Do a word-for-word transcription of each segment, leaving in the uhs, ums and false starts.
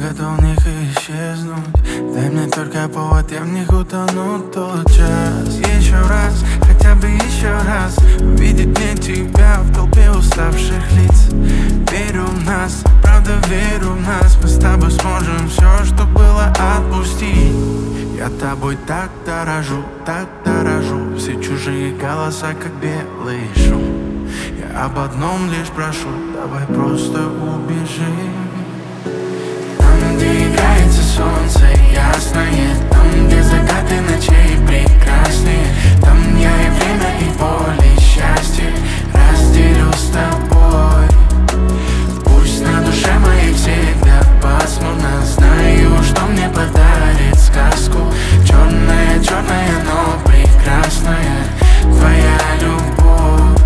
готов в них исчезнуть. Дай мне только повод, я в них утону тот час. Еще раз, хотя бы еще раз увидеть мне тебя в толпе уставших лиц. Верю в нас, правда верю в нас. Мы с тобой сможем все, что было, отпустить. Я тобой так дорожу, так дорожу. Все чужие голоса, как белый шум. Я об одном лишь прошу, давай просто убежим. Там, где играется солнце ясное, там, где закаты ночей прекраснее, там я и время, и боль, и счастье разделю с тобой. Пусть на душе моей всегда пасмурно, знаю, что мне подарит сказку. Черная, черная, но прекрасная твоя любовь.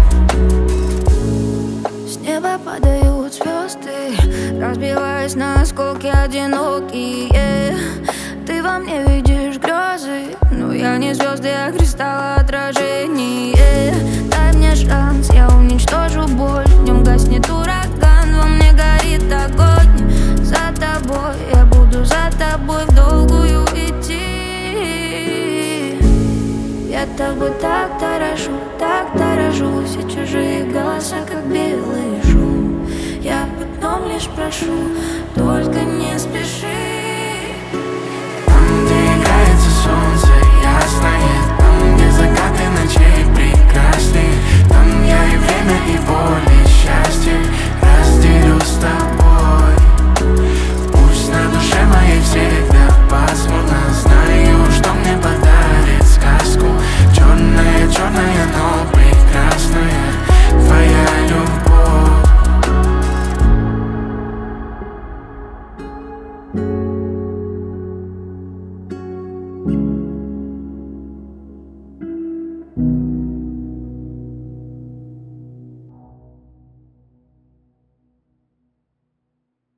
С неба падают звезды, разбиваясь на осколки одинокие. Ты во мне видишь грезы, но я не звезды, а кристалл отражение. Дай мне шанс, я уничтожу боль. В нем гаснет ураган, во мне горит огонь. За тобой, я буду за тобой в долгую идти. Я тобой так дорожу, так дорожу. Все чужие голоса, как белый шум. Я в одном лишь прошу, только